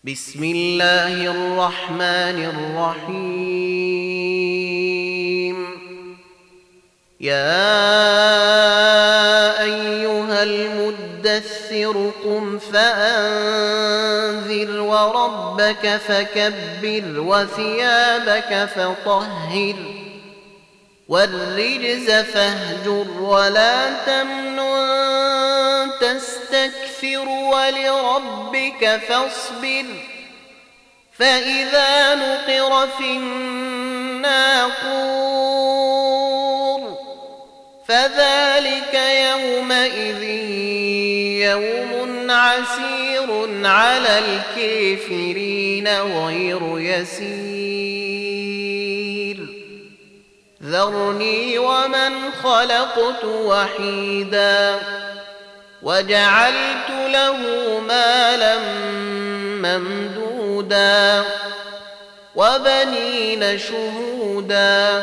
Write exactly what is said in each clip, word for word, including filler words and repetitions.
بسم الله الرحمن الرحيم. يا أيها المدثر قم فأنذر وربك فكبر وثيابك فطهر والرجز فاهجر ولا تمنن تستكثر ولربك فاصبر فإذا نقر في الناقور فذلك يومئذ يوم عسير على الكافرين غير يسير. ذرني ومن خلقت وحيدا وجعلت له مالا ممدودا وبنين شهودا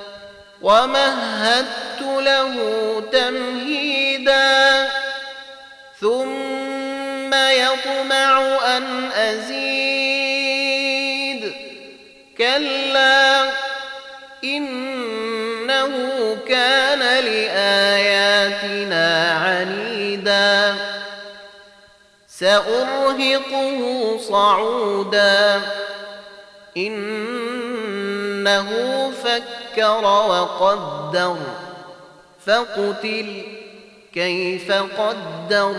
ومهدت له تمهيدا ثم يطمع أن أزيد كلا إنه كان لآياتنا عنيدا سأرهقه صعودا إنه فكر وقدر فقتل كيف قدر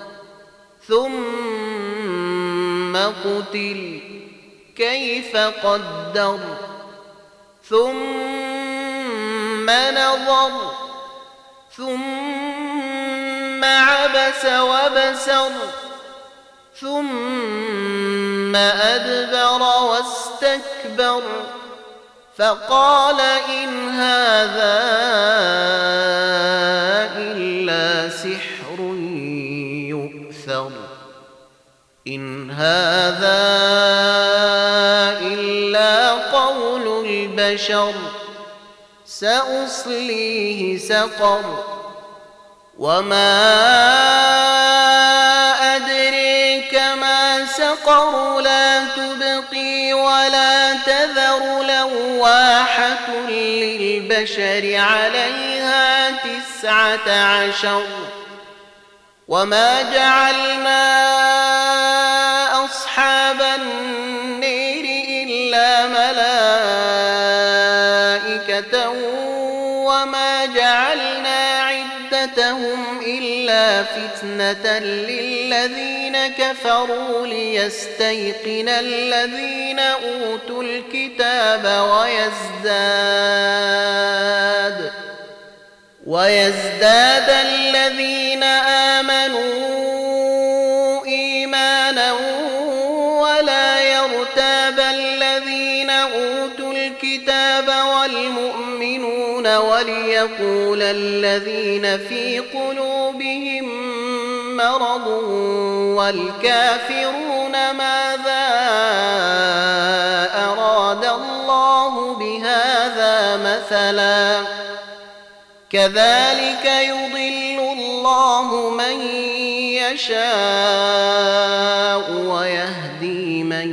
ثم قتل كيف قدر ثم نظر ثم عبس وبسر ثم أدبر واستكبر فقال إن هذا إلا سحر يؤثر إن هذا إلا قول البشر سأصليه سقر وما أدريك ما سقر لا تبقي ولا تذر لواحة للبشر عليها تسعة عشر وما جعلنا أصحاب النير إلا ملائكة وما جعلنا عدتهم إلا فتنة للذين كفروا ليستيقن الذين أوتوا الكتاب ويزداد ويزداد الذين آمنوا إيمانا ولا يرتاب الذين أوتوا الكتاب والمؤمنون وليقول الذين في قلوبهم مرض والكافرون ماذا أراد الله بهذا مثلا كذلك يضل الله من يشاء ويهدي من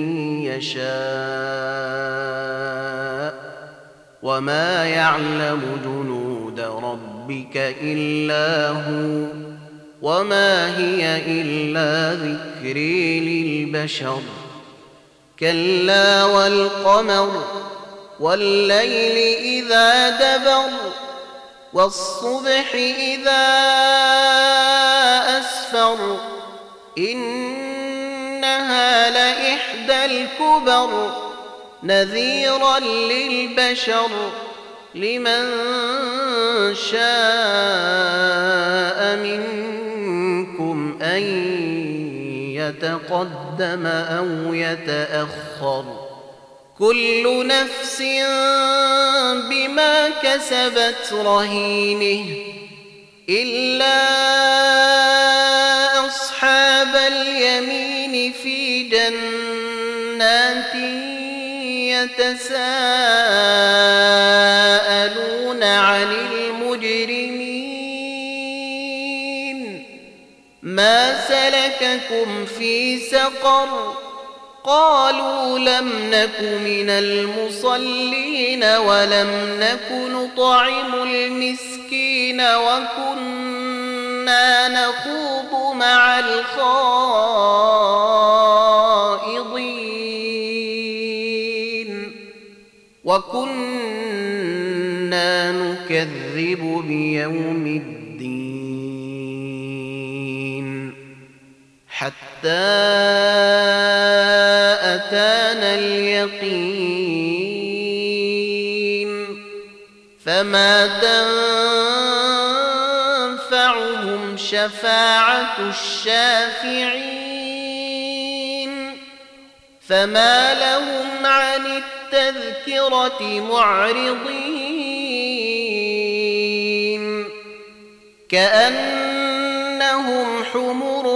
يشاء وما يعلم جنود ربك إلا هو وما هي إلا ذكر للبشر كلا والقمر والليل إذا دبر والصبح إذا أسفر إنها لإحدى الكبر نذيرا للبشر لمن شاء منكم أن يتقدم أو يتأخر كل نفس بما كسبت رهينه إلا أصحاب اليمين في جنات يتساءلون عن المجرمين ما سلككم في سقر قالوا لم نك من المصلين ولم نك نطعم المسكين وكنا نخوض مع الخائضين وكنا نكذب بيوم الدين حتى أتانا اليقين فما تنفعهم شفاعة الشافعين فما لهم عن التذكرة معرضين كأنهم حمر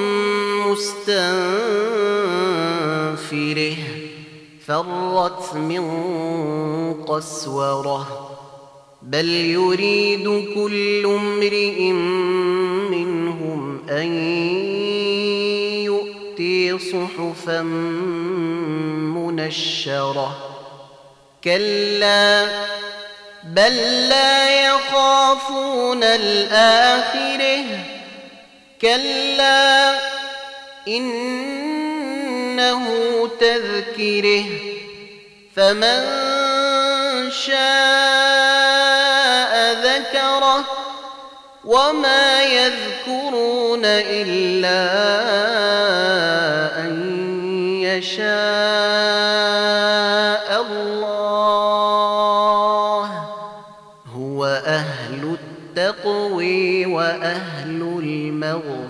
مستنفره فرت من قسوره بل يريد كل امرئ منهم أن يؤتي صحفا منشرة كلا بل لا يخافون الآخرة كلا إنه تذكره فمن شاء ذكره وما يذكرون إلا أن يشاء الله هو أهل التقوى وأهل المغفرة